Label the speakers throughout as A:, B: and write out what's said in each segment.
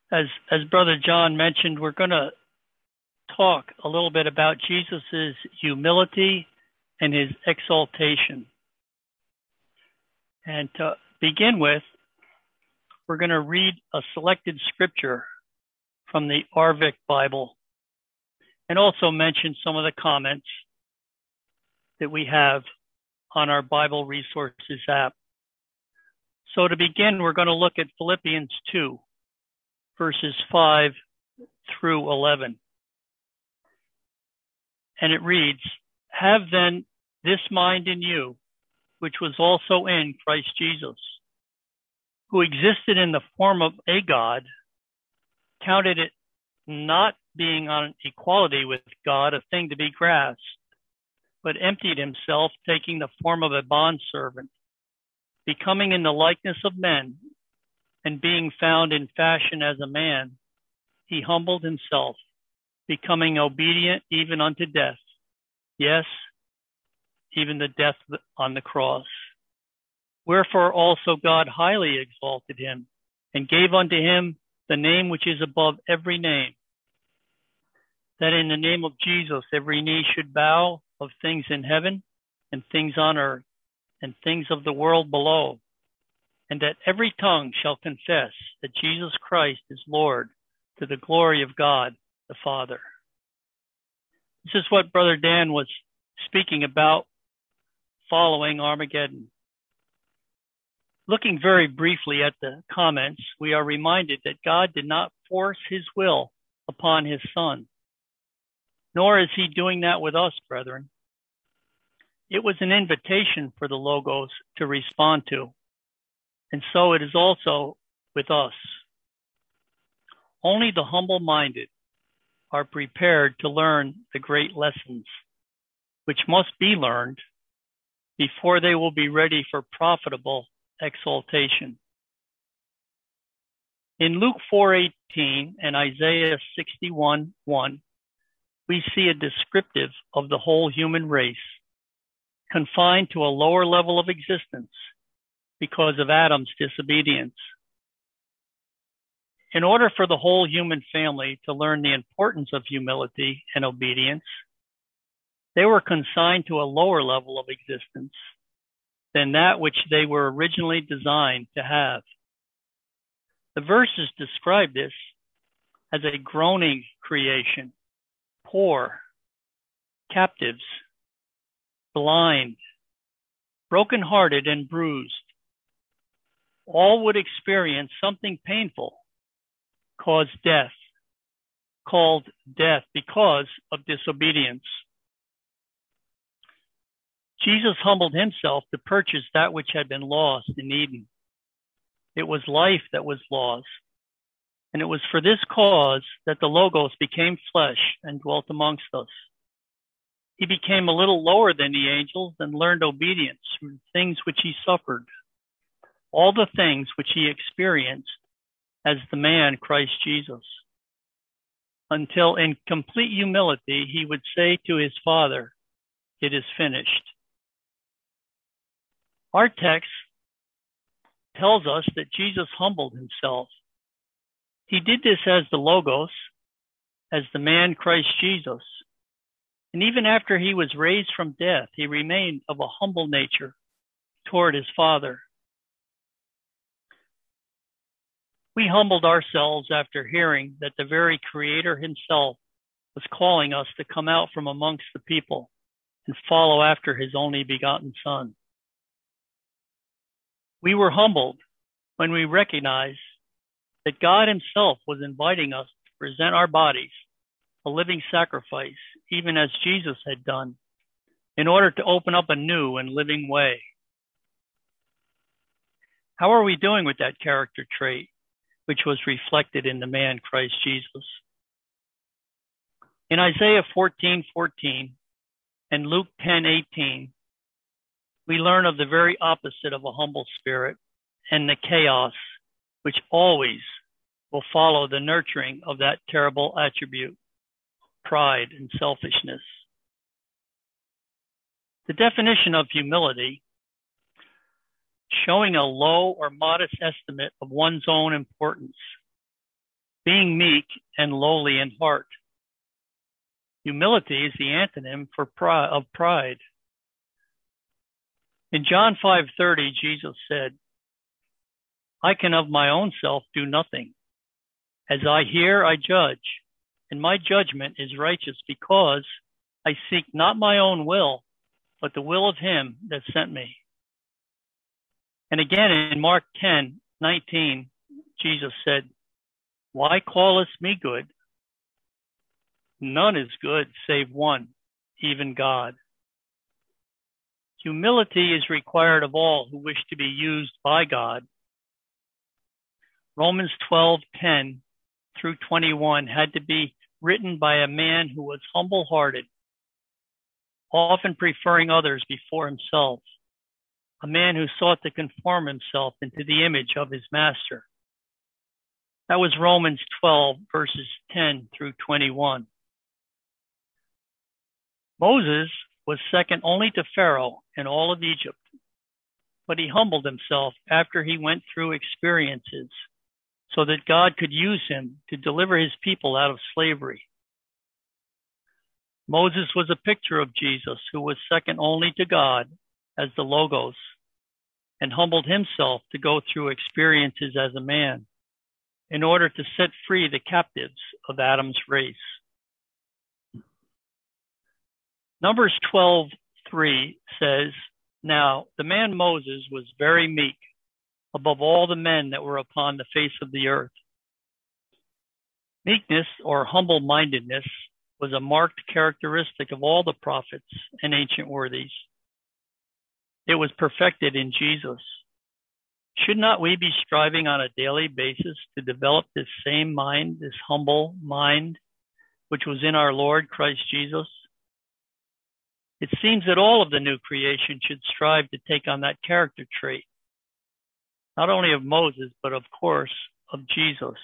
A: As Brother John mentioned, we're going to talk a little bit about Jesus's humility and his exaltation. And to begin with, we're going to read a selected scripture from the Arvik Bible and also mention some of the comments that we have on our Bible Resources app. So to begin, we're going to look at Philippians 2, verses 5 through 11. And it reads, "Have then this mind in you, which was also in Christ Jesus, who existed in the form of a God, counted it not being on equality with God a thing to be grasped, but emptied himself, taking the form of a bondservant, becoming in the likeness of men, and being found in fashion as a man, he humbled himself, becoming obedient even unto death, yes, even the death on the cross. Wherefore also God highly exalted him, and gave unto him the name which is above every name, that in the name of Jesus every knee should bow, of things in heaven, and things on earth, and things of the world below, and that every tongue shall confess that Jesus Christ is Lord, to the glory of God the Father." This is what Brother Dan was speaking about following Armageddon. Looking very briefly at the comments, we are reminded that God did not force his will upon his Son, nor is he doing that with us, brethren. It was an invitation for the Logos to respond to, and so it is also with us. Only the humble-minded are prepared to learn the great lessons, which must be learned before they will be ready for profitable exaltation. In Luke 4:18 and Isaiah 61:1, we see a descriptive of the whole human race, confined to a lower level of existence because of Adam's disobedience. In order for the whole human family to learn the importance of humility and obedience, they were consigned to a lower level of existence than that which they were originally designed to have. The verses describe this as a groaning creation, poor, captives, blind, brokenhearted, and bruised. All would experience something painful, called death because of disobedience. Jesus humbled himself to purchase that which had been lost in Eden. It was life that was lost, and it was for this cause that the Logos became flesh and dwelt amongst us. He became a little lower than the angels and learned obedience through the things which he suffered, all the things which he experienced as the man Christ Jesus, until in complete humility he would say to his Father, "It is finished." Our text tells us that Jesus humbled himself. He did this as the Logos, as the man Christ Jesus. And even after he was raised from death, he remained of a humble nature toward his Father. We humbled ourselves after hearing that the very Creator himself was calling us to come out from amongst the people and follow after his only begotten Son. We were humbled when we recognized that God himself was inviting us to present our bodies a living sacrifice, even as Jesus had done, in order to open up a new and living way. How are we doing with that character trait, which was reflected in the man Christ Jesus? In Isaiah 14:14 and Luke 10:18, we learn of the very opposite of a humble spirit and the chaos which always will follow the nurturing of that terrible attribute, pride and selfishness. The definition of humility, showing a low or modest estimate of one's own importance, being meek and lowly in heart. Humility is the antonym of pride. In John 5:30, Jesus said, I can of my own self do nothing. As I hear, I judge, and my judgment is righteous because I seek not my own will, but the will of him that sent me. And again in Mark 10:19, Jesus said, Why callest me good? None is good save one, even God. Humility is required of all who wish to be used by God. Romans 12:10 through 21 had to be written by a man who was humble-hearted, often preferring others before himself, a man who sought to conform himself into the image of his master. That was Romans 12, verses 10 through 21. Moses was second only to Pharaoh in all of Egypt, but he humbled himself after he went through experiences so that God could use him to deliver his people out of slavery. Moses was a picture of Jesus, who was second only to God as the Logos, and humbled himself to go through experiences as a man in order to set free the captives of Adam's race. Numbers 12:3 says, Now the man Moses was very meek above all the men that were upon the face of the earth. Meekness or humble-mindedness was a marked characteristic of all the prophets and ancient worthies. It was perfected in Jesus. Should not we be striving on a daily basis to develop this same mind, this humble mind, which was in our Lord Christ Jesus? It seems that all of the new creation should strive to take on that character trait, not only of Moses, but of course, of Jesus.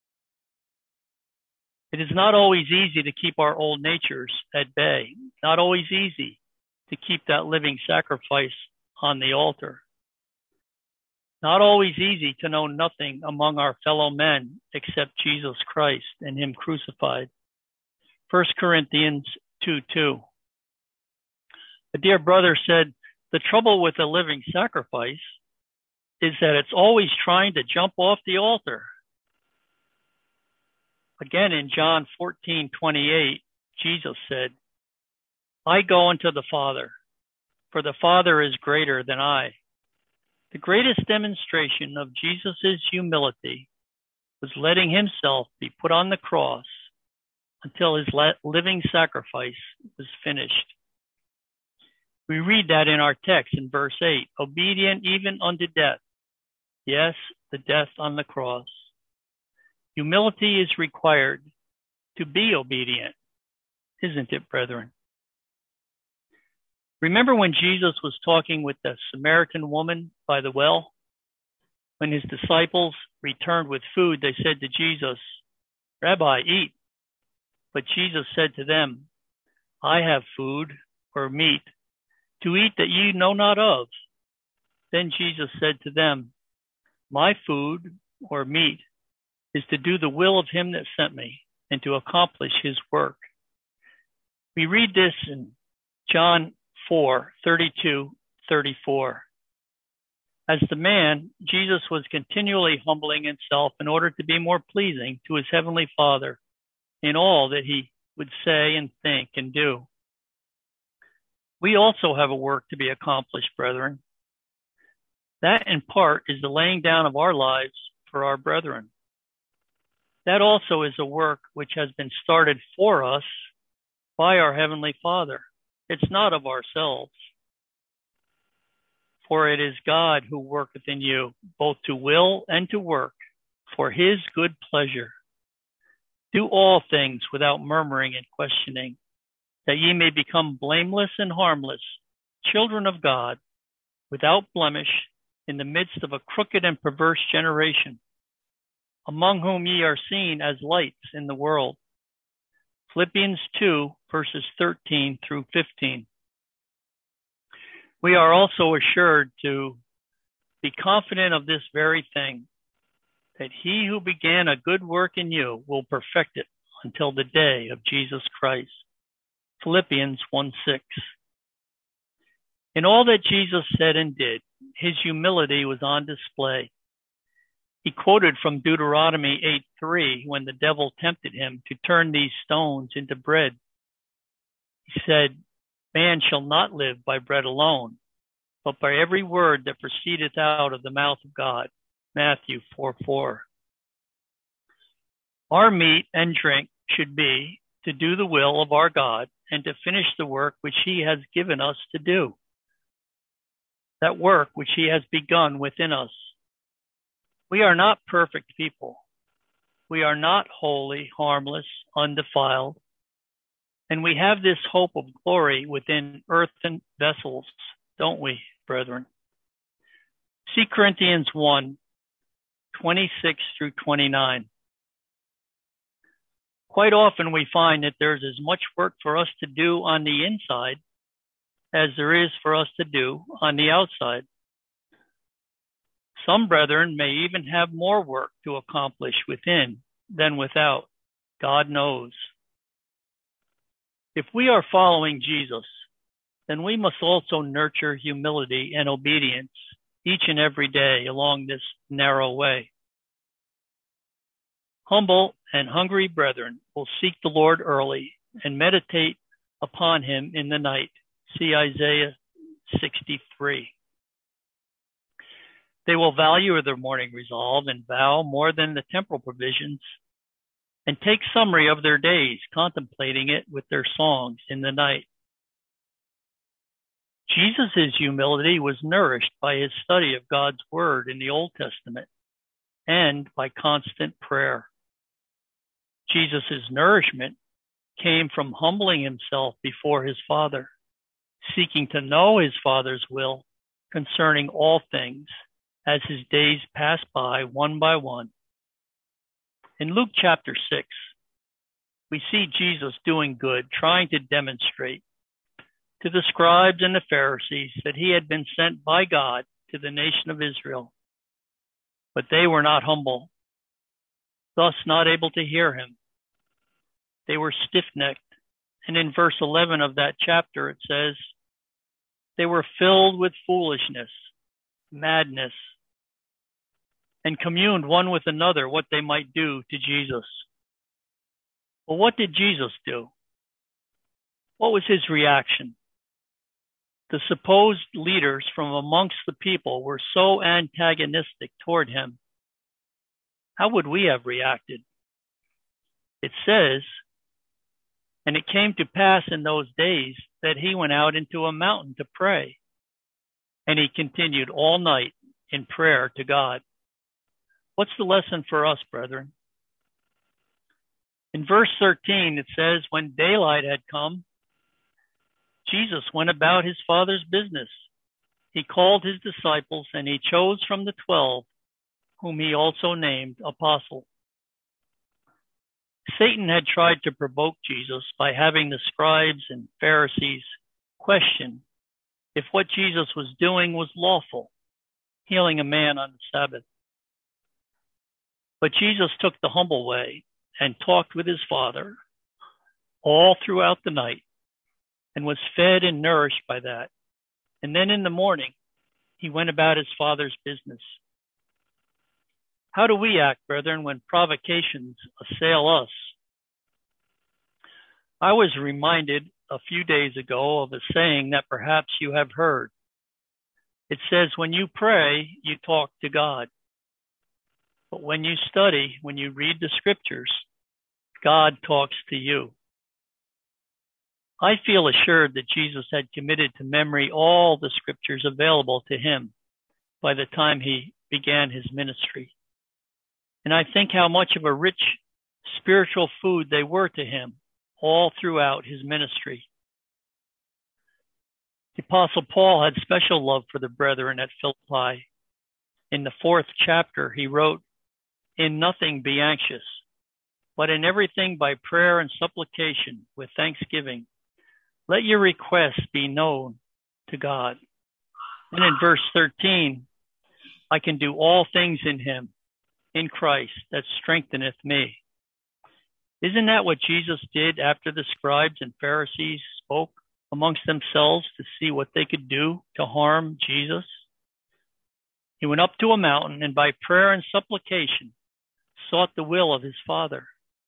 A: It is not always easy to keep our old natures at bay, not always easy to keep that living sacrifice on the altar. Not always easy to know nothing among our fellow men except Jesus Christ and him crucified. 1 Corinthians 2:2. A dear brother said, the trouble with a living sacrifice is that it's always trying to jump off the altar. Again, in John 14:28, Jesus said, I go unto the Father, for the Father is greater than I. The greatest demonstration of Jesus' humility was letting himself be put on the cross until his living sacrifice was finished. We read that in our text in verse 8, obedient even unto death. Yes, the death on the cross. Humility is required to be obedient, isn't it, brethren? Remember when Jesus was talking with the Samaritan woman by the well? When his disciples returned with food, they said to Jesus, Rabbi, eat. But Jesus said to them, I have food or meat to eat that ye know not of. Then Jesus said to them, my food or meat is to do the will of him that sent me and to accomplish his work. We read this in John 4:32-34. As the man, Jesus was continually humbling himself in order to be more pleasing to his heavenly Father in all that he would say and think and do. We also have a work to be accomplished, brethren. That in part is the laying down of our lives for our brethren. That also is a work which has been started for us by our Heavenly Father. It's not of ourselves. For it is God who worketh in you, both to will and to work, for his good pleasure. Do all things without murmuring and questioning, that ye may become blameless and harmless, children of God, without blemish, in the midst of a crooked and perverse generation, among whom ye are seen as lights in the world. Philippians 2, verses 13-15. We are also assured to be confident of this very thing, that he who began a good work in you will perfect it until the day of Jesus Christ. Philippians 1:6. In all that Jesus said and did, his humility was on display. He quoted from Deuteronomy 8:3 when the devil tempted him to turn these stones into bread. He said, "Man shall not live by bread alone, but by every word that proceedeth out of the mouth of God." Matthew 4:4. Our meat and drink should be to do the will of our God and to finish the work which he has given us to do. That work which he has begun within us. We are not perfect people. We are not holy, harmless, undefiled. And we have this hope of glory within earthen vessels, don't we, brethren? See Corinthians 1:26 through 29. Quite often we find that there's as much work for us to do on the inside as there is for us to do on the outside. Some brethren may even have more work to accomplish within than without. God knows. If we are following Jesus, then we must also nurture humility and obedience each and every day along this narrow way. Humble and hungry brethren will seek the Lord early and meditate upon him in the night. See Isaiah 63. They will value their morning resolve and vow more than the temporal provisions, and take summary of their days, contemplating it with their songs in the night. Jesus' humility was nourished by his study of God's word in the Old Testament and by constant prayer. Jesus' nourishment came from humbling himself before his Father, seeking to know his Father's will concerning all things as his days passed by one. In Luke chapter 6, we see Jesus doing good, trying to demonstrate to the scribes and the Pharisees that he had been sent by God to the nation of Israel. But they were not humble, thus not able to hear him. They were stiff-necked. And in verse 11 of that chapter, it says, they were filled with foolishness, madness, and communed one with another what they might do to Jesus. Well, what did Jesus do? What was his reaction? The supposed leaders from amongst the people were so antagonistic toward him. How would we have reacted? It says, and it came to pass in those days that he went out into a mountain to pray, and he continued all night in prayer to God. What's the lesson for us, brethren? In verse 13, it says, when daylight had come, Jesus went about his Father's business. He called his disciples, and he chose from the 12, whom he also named apostles. Satan had tried to provoke Jesus by having the scribes and Pharisees question if what Jesus was doing was lawful, healing a man on the Sabbath. But Jesus took the humble way and talked with his Father all throughout the night and was fed and nourished by that. And then in the morning, he went about his Father's business. How do we act, brethren, when provocations assail us? I was reminded a few days ago of a saying that perhaps you have heard. It says, when you pray, you talk to God. But when you study, when you read the scriptures, God talks to you. I feel assured that Jesus had committed to memory all the scriptures available to him by the time he began his ministry. And I think how much of a rich spiritual food they were to him all throughout his ministry. The Apostle Paul had special love for the brethren at Philippi. In the 4th chapter, he wrote, in nothing be anxious, but in everything by prayer and supplication with thanksgiving, let your requests be known to God. And in verse 13, I can do all things in him in Christ that strengtheneth me. Isn't that what Jesus did after the scribes and Pharisees spoke amongst themselves to see what they could do to harm Jesus? He went up to a mountain and by prayer and supplication sought the will of his Father.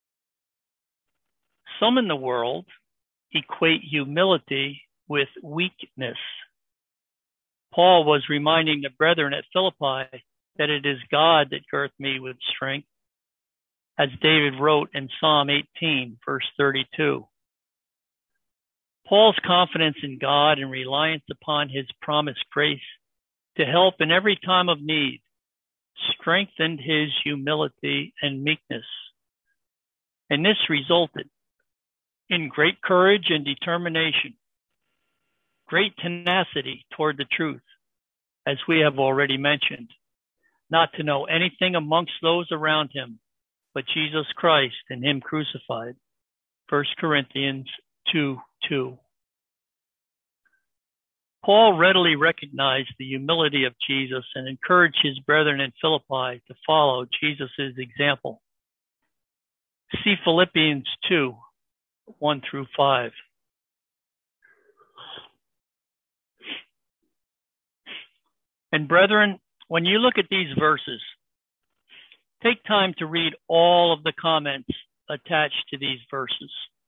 A: Some in the world equate humility with weakness. Paul was reminding the brethren at Philippi that it is God that girth me with strength, as David wrote in Psalm 18, verse 32. Paul's confidence in God and reliance upon his promised grace to help in every time of need strengthened his humility and meekness. And this resulted in great courage and determination, great tenacity toward the truth, as we have already mentioned, not to know anything amongst those around him but Jesus Christ and him crucified. 1 Corinthians 2:2. Paul readily recognized the humility of Jesus and encouraged his brethren in Philippi to follow Jesus' example. See Philippians 2:1-5. And brethren, when you look at these verses, take time to read all of the comments attached to these verses.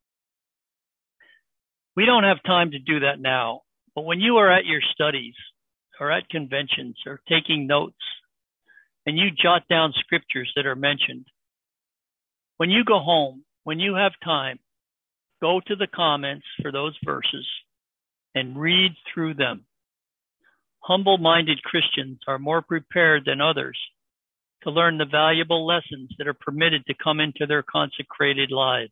A: We don't have time to do that now, but when you are at your studies or at conventions or taking notes and you jot down scriptures that are mentioned, when you go home, when you have time, go to the comments for those verses and read through them. Humble-minded Christians are more prepared than others to learn the valuable lessons that are permitted to come into their consecrated lives.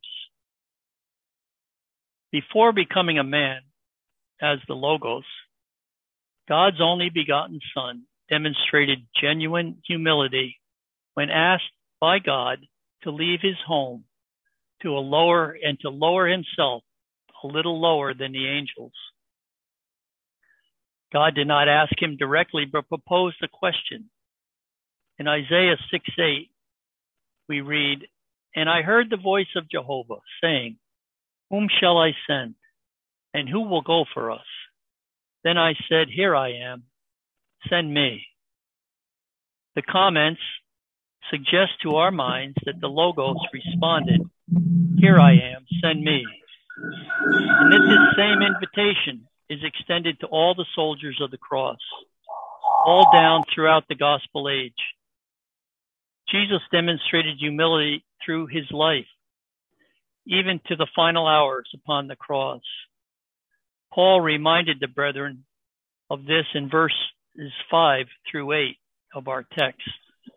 A: Before becoming a man, as the Logos, God's only begotten Son demonstrated genuine humility when asked by God to leave his home to lower himself a little lower than the angels. God did not ask him directly, but proposed a question. In Isaiah 6:8, we read, "And I heard the voice of Jehovah saying, Whom shall I send? And who will go for us? Then I said, Here I am, send me." The comments suggest to our minds that the Logos responded, "Here I am, send me." And this same invitation is extended to all the soldiers of the cross, all down throughout the gospel age. Jesus demonstrated humility through his life, even to the final hours upon the cross. Paul reminded the brethren of this in verses 5-8 of our text.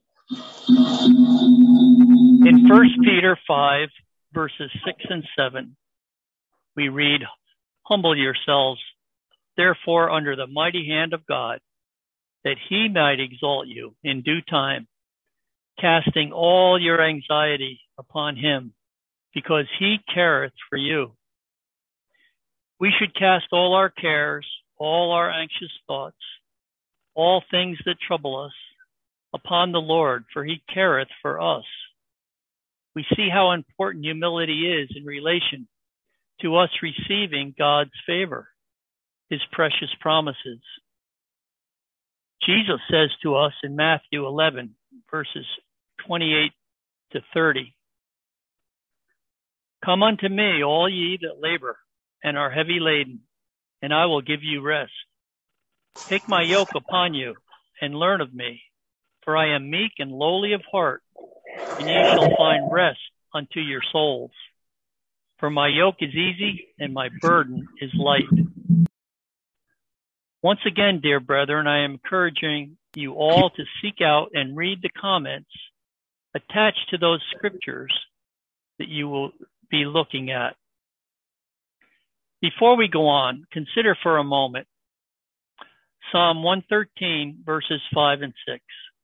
A: In 1 Peter 5, verses 6 and 7, we read, "Humble yourselves, therefore, under the mighty hand of God, that he might exalt you in due time, casting all your anxiety upon him, because he careth for you." We should cast all our cares, all our anxious thoughts, all things that trouble us, upon the Lord, for he careth for us. We see how important humility is in relation to us receiving God's favor, his precious promises. Jesus says to us in Matthew 11, verses 28-30, "Come unto me, all ye that labor and are heavy laden, and I will give you rest. Take my yoke upon you and learn of me, for I am meek and lowly of heart, and ye shall find rest unto your souls. For my yoke is easy and my burden is light." Once again, dear brethren, I am encouraging you all to seek out and read the comments attached to those scriptures that you will be looking at. Before we go on, consider for a moment Psalm 113, verses 5 and 6.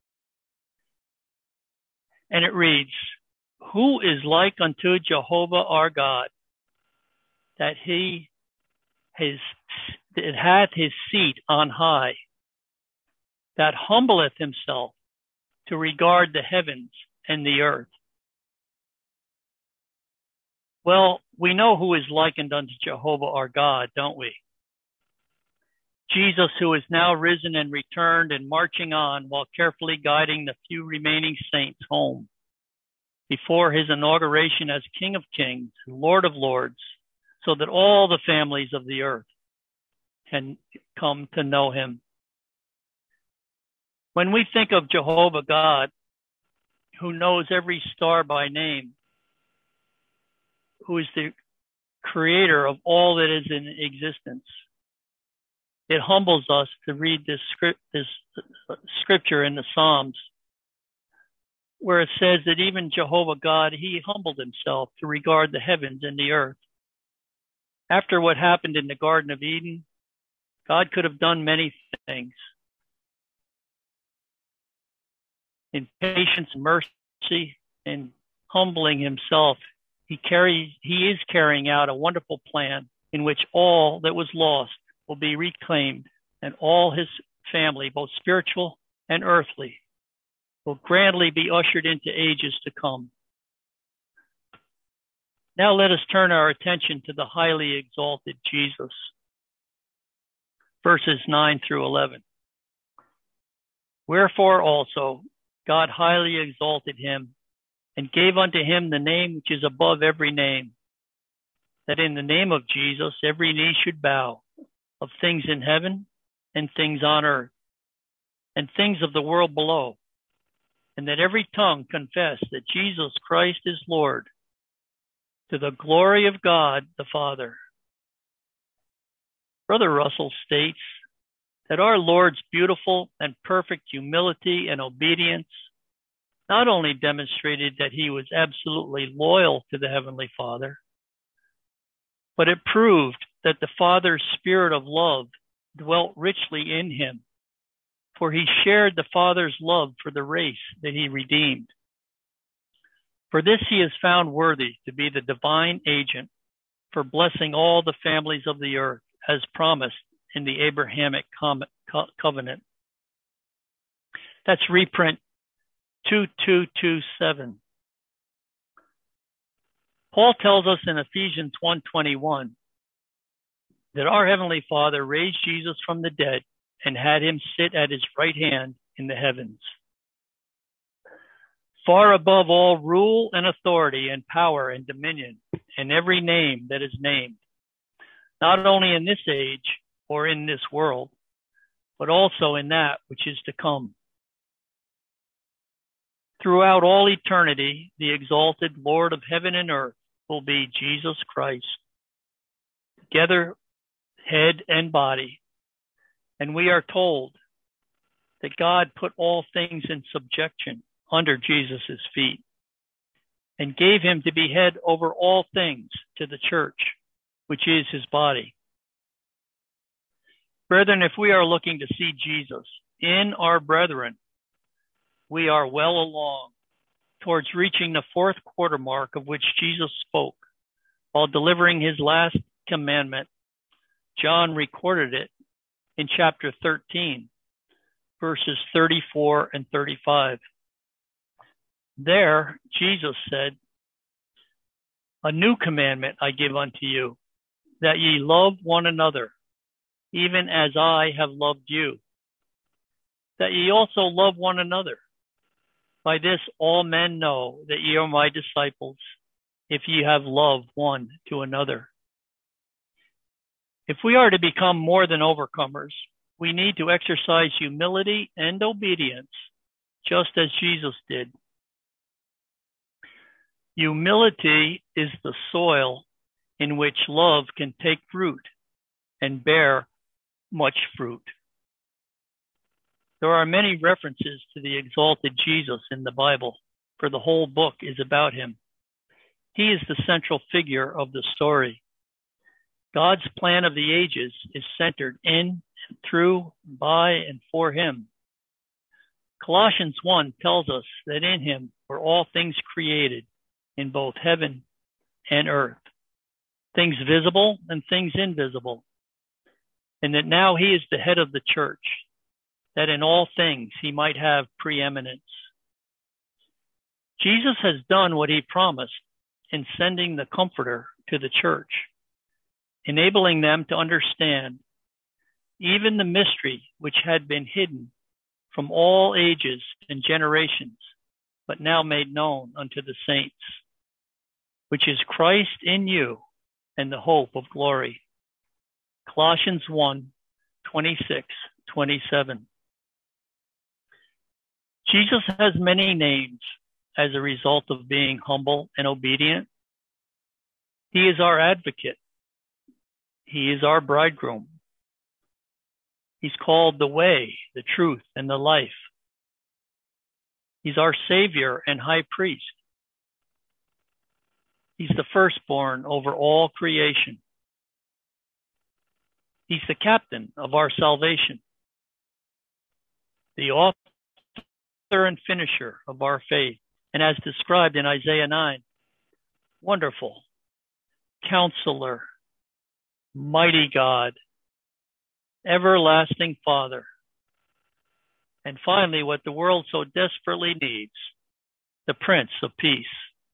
A: And it reads, "Who is like unto Jehovah our God, that it hath his seat on high, that humbleth himself to regard the heavens and the earth. Well, we know who is likened unto Jehovah our God, don't we? Jesus, who is now risen and returned and marching on while carefully guiding the few remaining saints home before his inauguration as King of Kings, Lord of Lords, so that all the families of the earth can come to know him. When we think of Jehovah God, who knows every star by name, who is the creator of all that is in existence, it humbles us to read this scripture in the Psalms, where it says that even Jehovah God, he humbled himself to regard the heavens and the earth. After what happened in the Garden of Eden, God could have done many things. In patience and mercy and humbling himself, he is carrying out a wonderful plan in which all that was lost will be reclaimed, and all his family, both spiritual and earthly, will grandly be ushered into ages to come. Now let us turn our attention to the highly exalted Jesus. Verses 9 through 11. Wherefore also God highly exalted him, and gave unto him the name which is above every name, that in the name of Jesus every knee should bow, of things in heaven and things on earth and things of the world below, and that every tongue confess that Jesus Christ is Lord, to the glory of God the Father. Brother Russell states that our Lord's beautiful and perfect humility and obedience not only demonstrated that he was absolutely loyal to the Heavenly Father, but it proved that the Father's spirit of love dwelt richly in him, for he shared the Father's love for the race that he redeemed. For this he is found worthy to be the divine agent for blessing all the families of the earth, as promised in the Abrahamic covenant. That's reprint 2227. Paul tells us in Ephesians 1:21 that our Heavenly Father raised Jesus from the dead and had him sit at his right hand in the heavens, far above all rule and authority and power and dominion and every name that is named, not only in this age or in this world, but also in that which is to come. Throughout all eternity, the exalted Lord of heaven and earth will be Jesus Christ, together head and body. And we are told that God put all things in subjection under Jesus' feet and gave him to be head over all things to the church, which is his body. Brethren, if we are looking to see Jesus in our brethren, we are well along towards reaching the fourth quarter mark of which Jesus spoke while delivering his last commandment. John recorded it in chapter 13, verses 34 and 35. There, Jesus said, "A new commandment I give unto you, that ye love one another, even as I have loved you, that ye also love one another. By this all men know that ye are my disciples, if ye have love one to another." If we are to become more than overcomers, we need to exercise humility and obedience, just as Jesus did. Humility is the soil in which love can take root and bear much fruit. There are many references to the exalted Jesus in the Bible, for the whole book is about him. He is the central figure of the story. God's plan of the ages is centered in, through, by, and for him. Colossians 1 tells us that in him were all things created, in both heaven and earth, things visible and things invisible, and that now he is the head of the church, that in all things he might have preeminence. Jesus has done what he promised in sending the Comforter to the church, enabling them to understand even the mystery which had been hidden from all ages and generations, but now made known unto the saints, which is Christ in you and the hope of glory. Colossians 1:26-27. Jesus has many names as a result of being humble and obedient. He is our advocate. He is our bridegroom. He's called the way, the truth, and the life. He's our Savior and High Priest. He's the firstborn over all creation. He's the captain of our salvation, the author and finisher of our faith, and as described in Isaiah 9, wonderful, counselor, mighty God, everlasting Father, and finally, what the world so desperately needs, the Prince of Peace.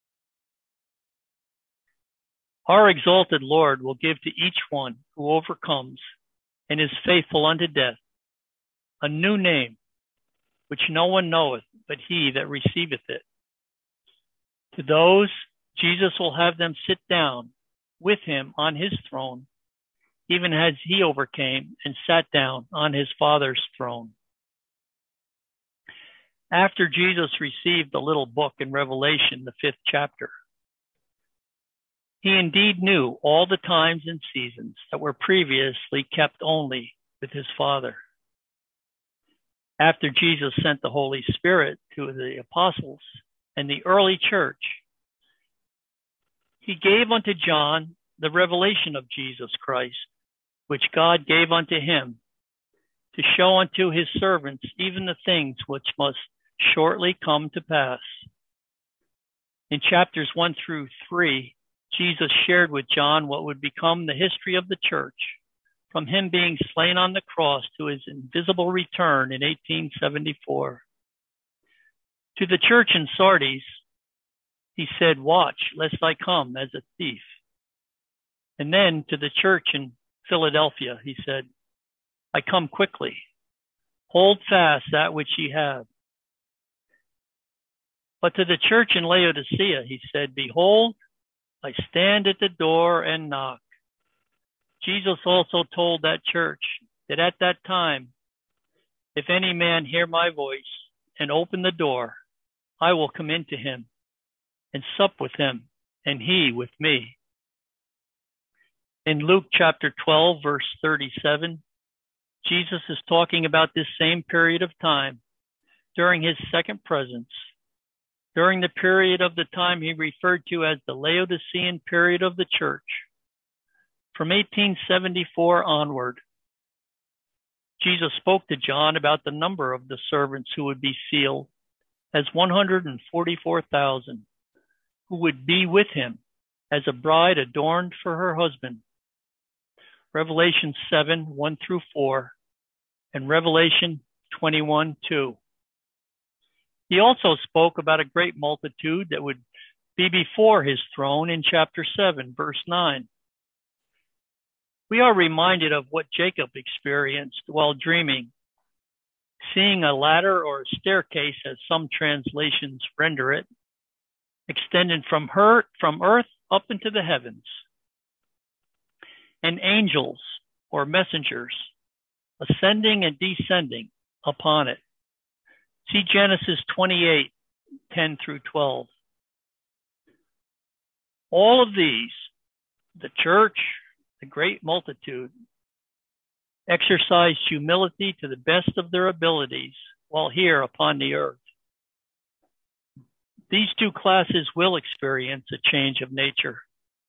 A: Our exalted Lord will give to each one who overcomes and is faithful unto death a new name, which no one knoweth but he that receiveth it. To those, Jesus will have them sit down with him on his throne, even as he overcame and sat down on his Father's throne. After Jesus received the little book in Revelation, the 5th chapter, he indeed knew all the times and seasons that were previously kept only with his Father. After Jesus sent the Holy Spirit to the apostles and the early church, he gave unto John the revelation of Jesus Christ, which God gave unto him to show unto his servants even the things which must shortly come to pass. In chapters 1-3, Jesus shared with John what would become the history of the church, from him being slain on the cross to his invisible return in 1874. To the church in Sardis, he said, "Watch, lest I come as a thief." And then to the church in Philadelphia, he said, "I come quickly. Hold fast that which ye have." But to the church in Laodicea, he said, "Behold, I stand at the door and knock." Jesus also told that church that at that time, if any man hear my voice and open the door, I will come into him and sup with him and he with me. In Luke chapter 12, verse 37, Jesus is talking about this same period of time during his second presence, during the period of the time he referred to as the Laodicean period of the church. From 1874 onward, Jesus spoke to John about the number of the servants who would be sealed as 144,000, who would be with him as a bride adorned for her husband. Revelation 7:1-4 and Revelation 21:2. He also spoke about a great multitude that would be before his throne in chapter 7, verse 9. We are reminded of what Jacob experienced while dreaming, seeing a ladder or a staircase, as some translations render it, extended from earth up into the heavens, and angels or messengers ascending and descending upon it. See Genesis 28:10-12. All of these, the church, the great multitude, exercised humility to the best of their abilities while here upon the earth. These two classes will experience a change of nature.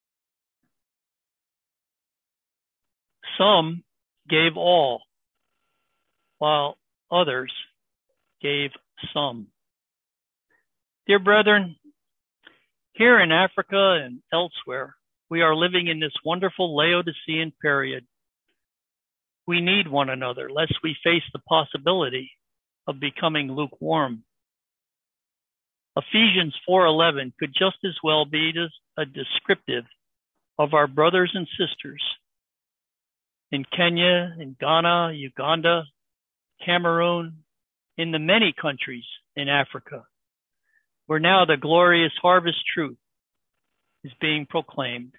A: Some gave all, while others gave some. Dear brethren, here in Africa and elsewhere, we are living in this wonderful Laodicean period. We need one another, lest we face the possibility of becoming lukewarm, Ephesians 4:11 could just as well be a descriptive of our brothers and sisters in Kenya, in Ghana, Uganda, Cameroon, in the many countries in Africa, where now the glorious harvest truth is being proclaimed.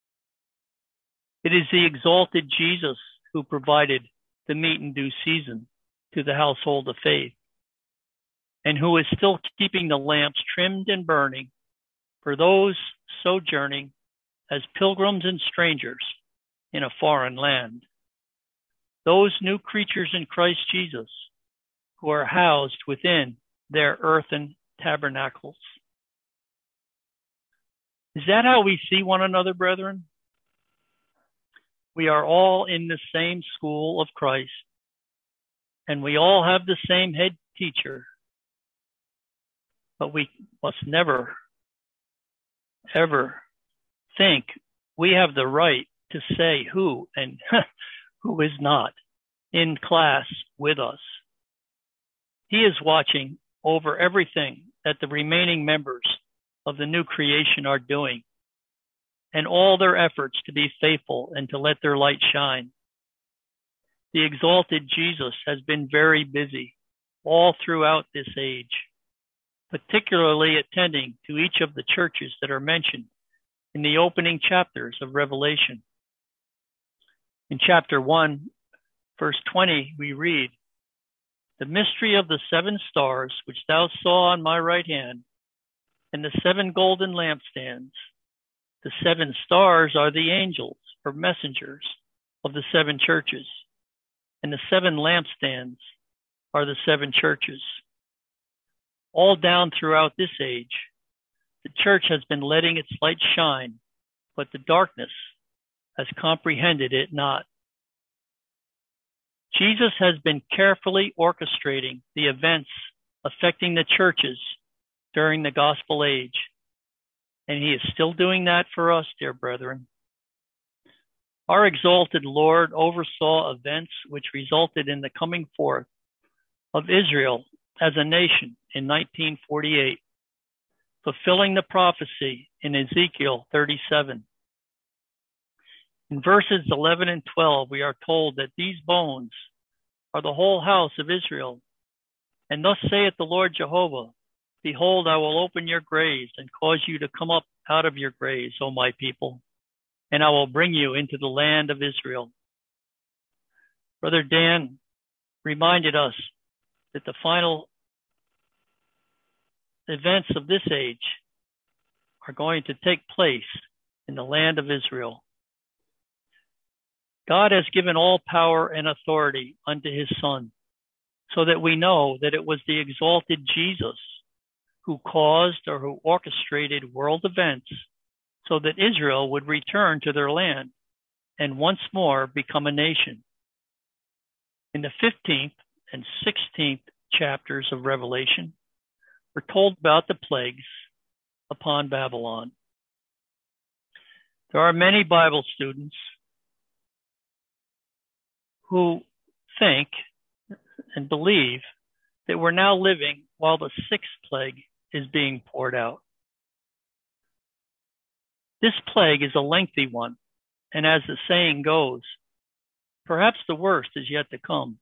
A: It is the exalted Jesus who provided the meat in due season to the household of faith, and who is still keeping the lamps trimmed and burning for those sojourning as pilgrims and strangers in a foreign land. Those new creatures in Christ Jesus who are housed within their earthen tabernacles. Is that how we see one another, brethren? We are all in the same school of Christ, and we all have the same head teacher. But we must never, ever think we have the right to say who and who is not in class with us. He is watching over everything that the remaining members of the new creation are doing, and all their efforts to be faithful and to let their light shine. The exalted Jesus has been very busy all throughout this age, particularly attending to each of the churches that are mentioned in the opening chapters of Revelation. In chapter 1, verse 20, we read, "The mystery of the 7 stars which thou saw on my right hand, and the 7 golden lampstands. The 7 stars are the angels or messengers of the 7 churches, and the 7 lampstands are the 7 churches." All down throughout this age, the church has been letting its light shine, but the darkness has comprehended it not. Jesus has been carefully orchestrating the events affecting the churches during the gospel age, and he is still doing that for us, dear brethren. Our exalted Lord oversaw events which resulted in the coming forth of Israel as a nation in 1948, fulfilling the prophecy in Ezekiel 37. In verses 11 and 12, we are told that these bones are the whole house of Israel. And thus saith the Lord Jehovah, behold, I will open your graves and cause you to come up out of your graves, O my people, and I will bring you into the land of Israel. Brother Dan reminded us that the final events of this age are going to take place in the land of Israel. God has given all power and authority unto his Son, so that we know that it was the exalted Jesus who caused or who orchestrated world events so that Israel would return to their land and once more become a nation. In the 15th and 16th chapters of Revelation, we're told about the plagues upon Babylon. There are many Bible students who think and believe that we're now living while the 6th plague is being poured out. This plague is a lengthy one, and as the saying goes, perhaps the worst is yet to come.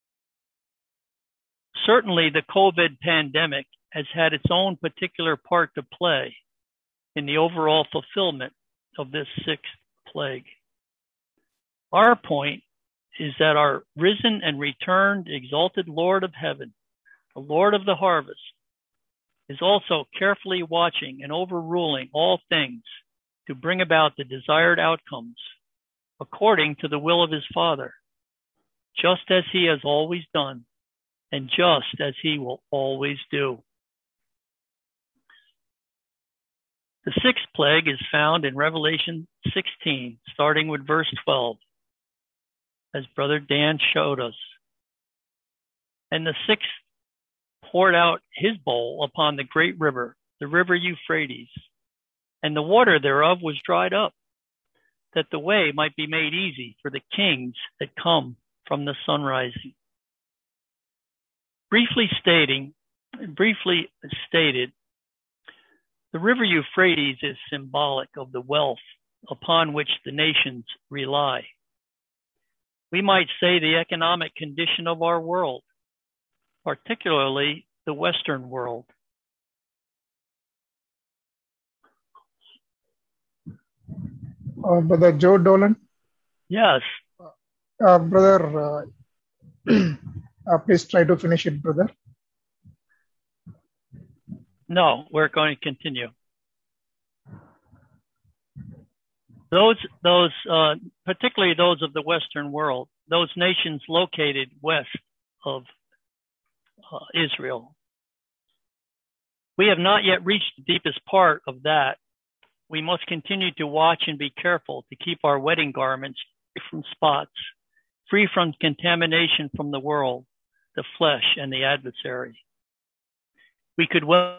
A: Certainly, the COVID pandemic has had its own particular part to play in the overall fulfillment of this 6th plague. Our point is that our risen and returned exalted Lord of heaven, the Lord of the harvest, is also carefully watching and overruling all things to bring about the desired outcomes according to the will of his Father, just as he has always done and just as he will always do. The 6th plague is found in Revelation 16, starting with verse 12, as Brother Dan showed us. And the 6th poured out his bowl upon the great river, the river Euphrates, and the water thereof was dried up, that the way might be made easy for the kings that come from the sun rising. Briefly stated, The river Euphrates is symbolic of the wealth upon which the nations rely. We might say the economic condition of our world, particularly the Western world.
B: Brother Joe Dolan?
A: Yes.
B: Brother, please try to finish it, brother.
A: No, we're going to continue. Those, particularly those of the Western world, those nations located west of Israel. We have not yet reached the deepest part of that. We must continue to watch and be careful to keep our wedding garments free from spots, free from contamination from the world, the flesh, and the adversary. We could well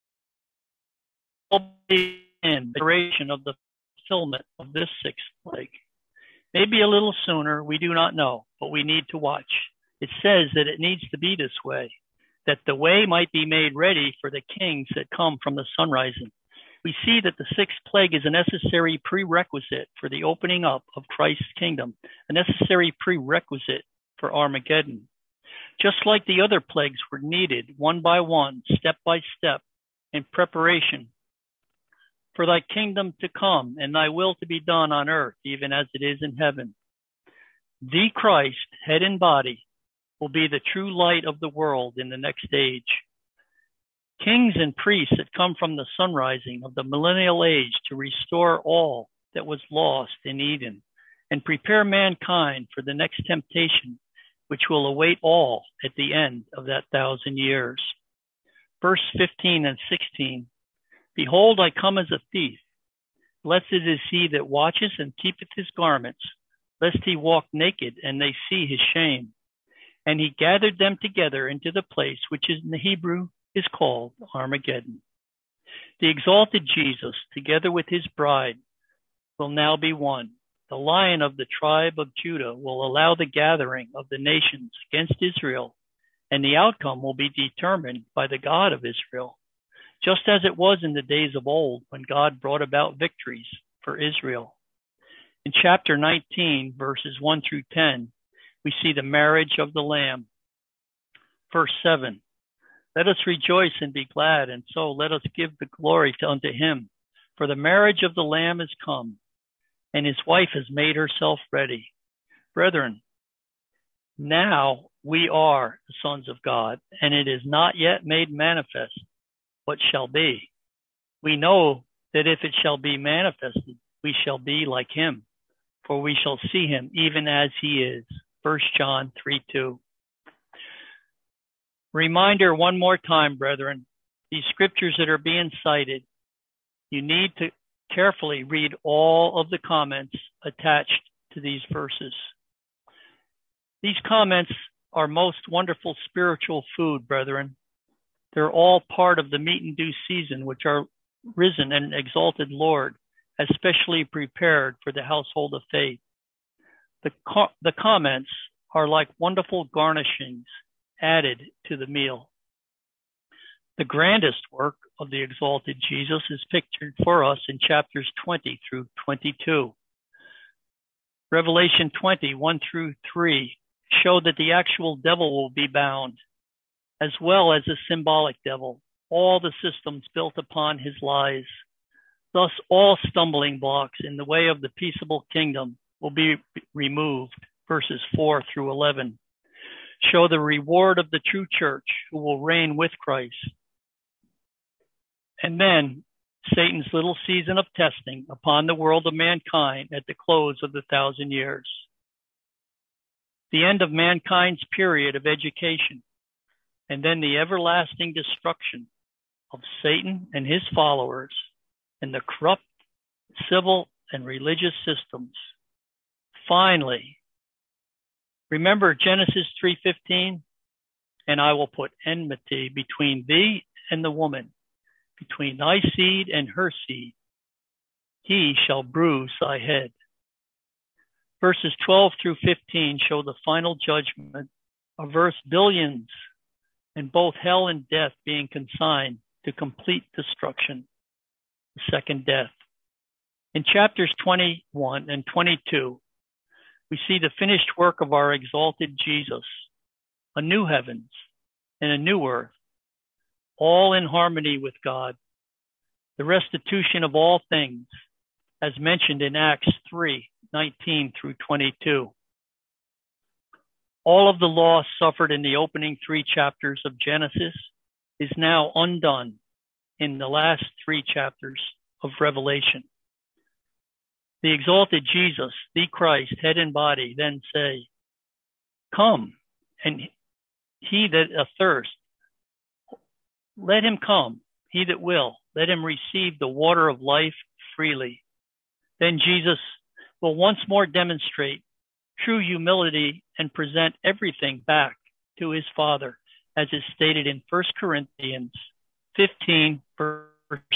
A: be in the duration of the fulfillment of this sixth plague. Maybe a little sooner, we do not know, but we need to watch. It says that it needs to be this way, that the way might be made ready for the kings that come from the sun rising. We see that the sixth plague is a necessary prerequisite for the opening up of Christ's kingdom, a necessary prerequisite for Armageddon. Just like the other plagues were needed one by one, step by step, in preparation for thy kingdom to come and thy will to be done on earth, even as it is in heaven. The Christ, head and body, will be the true light of the world in the next age. Kings and priests that come from the sunrising of the millennial age to restore all that was lost in Eden and prepare mankind for the next temptation, which will await all at the end of that 1,000 years. Verse 15 and 16, behold, I come as a thief. Blessed is he that watches and keepeth his garments, lest he walk naked and they see his shame. And he gathered them together into the place which in the Hebrew is called Armageddon. The exalted Jesus, together with his bride, will now be one. The Lion of the tribe of Judah will allow the gathering of the nations against Israel, and the outcome will be determined by the God of Israel, just as it was in the days of old when God brought about victories for Israel. In chapter 19, verses 1 through 10, we see the marriage of the Lamb. Verse 7, let us rejoice and be glad, and so let us give the glory unto him. For the marriage of the Lamb is come, and his wife has made herself ready. Brethren, now we are the sons of God, and it is not yet made manifest what shall be. We know that if it shall be manifested, we shall be like him, for we shall see him even as he is. 1 John 3:2. Reminder one more time, brethren, these scriptures that are being cited, you need to carefully read all of the comments attached to these verses. These comments are most wonderful spiritual food, brethren. They're all part of the meat and due season, which our risen and exalted Lord has specially prepared for the household of faith. The comments are like wonderful garnishings added to the meal. The grandest work of the exalted Jesus is pictured for us in chapters 20 through 22. Revelation 20, 1 through 3 show that the actual devil will be bound, as well as a symbolic devil, all the systems built upon his lies. Thus, all stumbling blocks in the way of the peaceable kingdom will be removed. Verses 4 through 11 show the reward of the true church who will reign with Christ. And then Satan's little season of testing upon the world of mankind at the close of the 1,000 years. The end of mankind's period of education, and then the everlasting destruction of Satan and his followers and the corrupt civil and religious systems. Finally, remember Genesis 3:15, and I will put enmity between thee and the woman, between thy seed and her seed. He shall bruise thy head. Verses 12 through 15 show the final judgment of earth's billions, and both hell and death being consigned to complete destruction. the second death. In chapters 21 and 22, we see the finished work of our exalted Jesus, a new heavens and a new earth, all in harmony with God, the restitution of all things, as mentioned in Acts 3:19 through 22. All of the loss suffered in the opening 3 chapters of Genesis is now undone in the last 3 chapters of Revelation. The exalted Jesus, the Christ, head and body, then say, "Come, and he that athirst, let him come. He that will, let him receive the water of life freely." Then Jesus will once more demonstrate true humility and present everything back to his Father, as is stated in 1 Corinthians 15, verse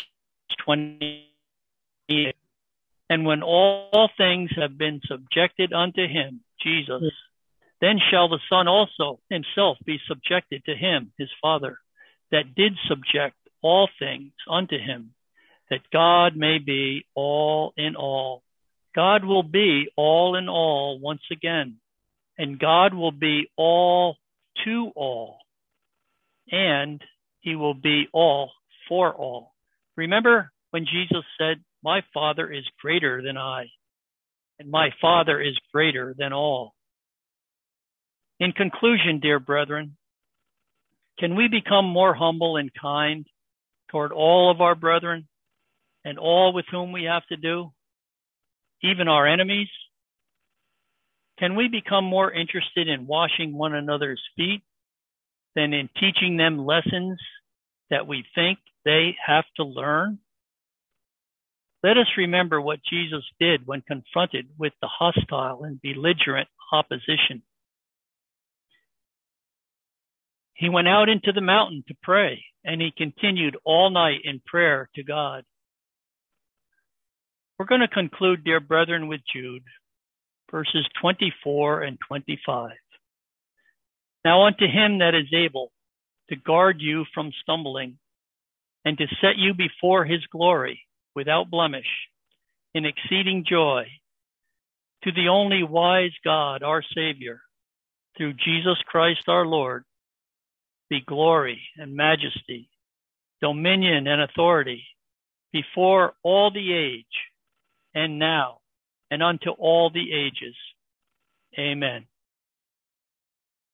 A: 28. And when all things have been subjected unto him, Jesus, then shall the Son also himself be subjected to him, his Father, that did subject all things unto him, that God may be all in all. God will be all in all once again, and God will be all to all, and he will be all for all. Remember when Jesus said, "My Father is greater than I, and my Father is greater than all." In conclusion, dear brethren, can we become more humble and kind toward all of our brethren and all with whom we have to do, even our enemies? Can we become more interested in washing one another's feet than in teaching them lessons that we think they have to learn? Let us remember what Jesus did when confronted with the hostile and belligerent opposition. He went out into the mountain to pray, and he continued all night in prayer to God. We're going to conclude, dear brethren, with Jude, verses 24 and 25. Now unto him that is able to guard you from stumbling, and to set you before his glory without blemish, in exceeding joy, to the only wise God, our Savior, through Jesus Christ our Lord, be glory and majesty, dominion and authority, before all the age, and now, and unto all the ages. Amen.